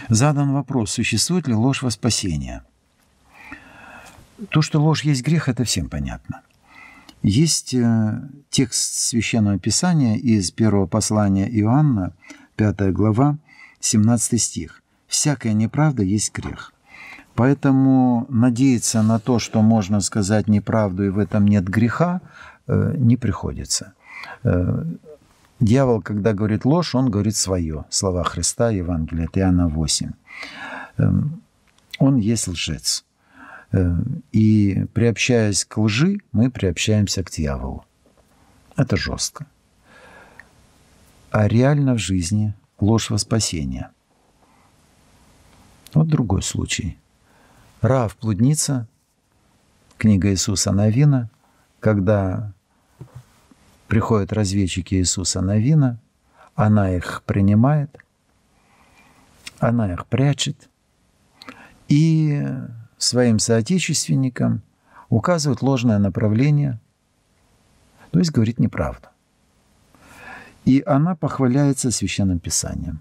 Задан вопрос, существует ли ложь во спасение. То, что ложь есть грех, это всем понятно. Есть текст Священного Писания из первого послания Иоанна, 5 глава, 17 стих. «Всякая неправда есть грех». Поэтому надеяться на то, что можно сказать неправду и в этом нет греха, не приходится. Дьявол, когда говорит ложь, он говорит свое. Слова Христа, Евангелие от Иоанна 8. Он есть лжец. И приобщаясь к лжи, мы приобщаемся к дьяволу. Это жестко. А реально в жизни ложь во спасение. Вот другой случай. Раав блудница, книга Иисуса Навина, когда приходят разведчики Иисуса Навина, она их принимает, она их прячет и своим соотечественникам указывает ложное направление, то есть говорит неправду. И она похваляется Священным Писанием.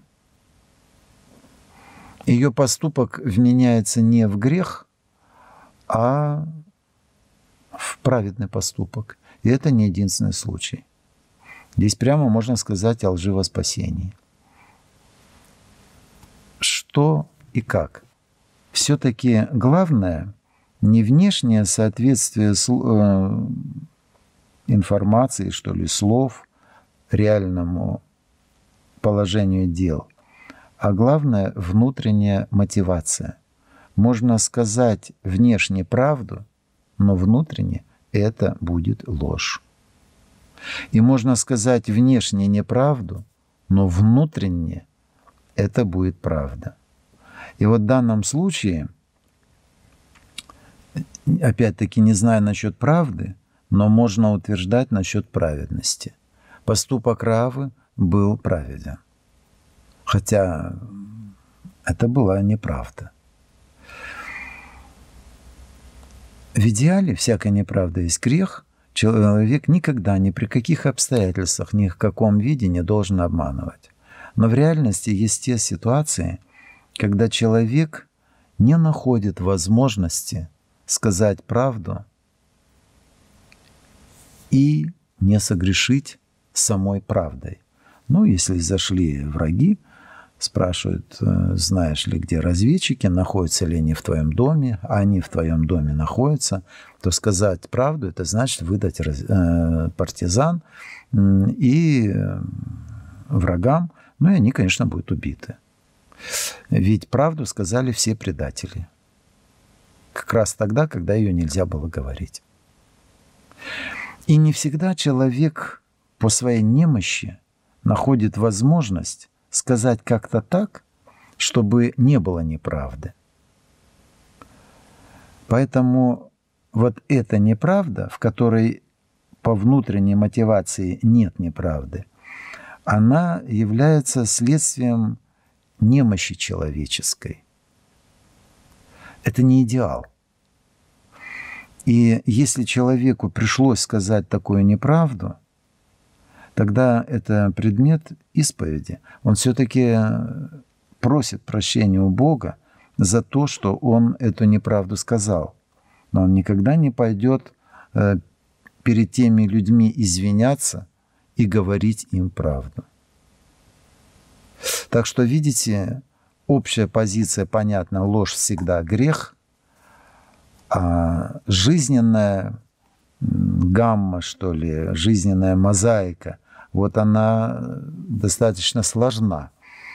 Ее поступок вменяется не в грех, а в праведный поступок. И это не единственный случай. Здесь прямо можно сказать о лжи во спасении. Что и как? Все-таки главное не внешнее соответствие информации, что ли, слов реальному положению дел, а главное внутренняя мотивация. Можно сказать внешне правду, но внутренне это будет ложь. И можно сказать внешне неправду, но внутренне это будет правда. И вот в данном случае, опять-таки не знаю насчет правды, но можно утверждать насчет праведности. Поступок Раавы был праведен. Хотя это была неправда. В идеале всякая неправда есть грех. Человек никогда, ни при каких обстоятельствах, ни в каком виде не должен обманывать. Но в реальности есть те ситуации, когда человек не находит возможности сказать правду и не согрешить самой правдой. Ну, если зашли враги, спрашивают, знаешь ли, где разведчики, находятся ли они в твоем доме, а они в твоем доме находятся, то сказать правду – это значит выдать партизан и врагам, ну и они, конечно, будут убиты. Ведь правду сказали все предатели. Как раз тогда, когда ее нельзя было говорить. И не всегда человек по своей немощи находит возможность сказать как-то так, чтобы не было неправды. Поэтому вот эта неправда, в которой по внутренней мотивации нет неправды, она является следствием немощи человеческой. Это не идеал. И если человеку пришлось сказать такую неправду, тогда это предмет исповеди. Он все-таки просит прощения у Бога за то, что он эту неправду сказал. Но он никогда не пойдет перед теми людьми извиняться и говорить им правду. Так что, видите, общая позиция понятна: ложь всегда грех, а жизненная гамма, что ли, жизненная мозаика, вот она достаточно сложна.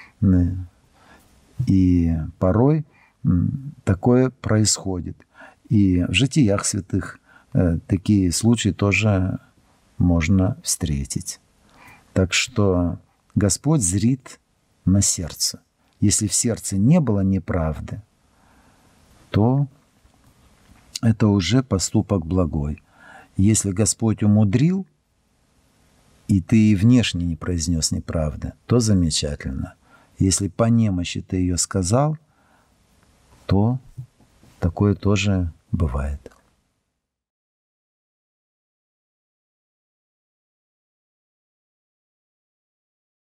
И порой такое происходит. И в житиях святых такие случаи тоже можно встретить. Так что Господь зрит на сердце. Если в сердце не было неправды, то это уже поступок благой. Если Господь умудрил, и ты внешне не произнес неправды, то замечательно. Если по немощи ты ее сказал, то такое тоже бывает.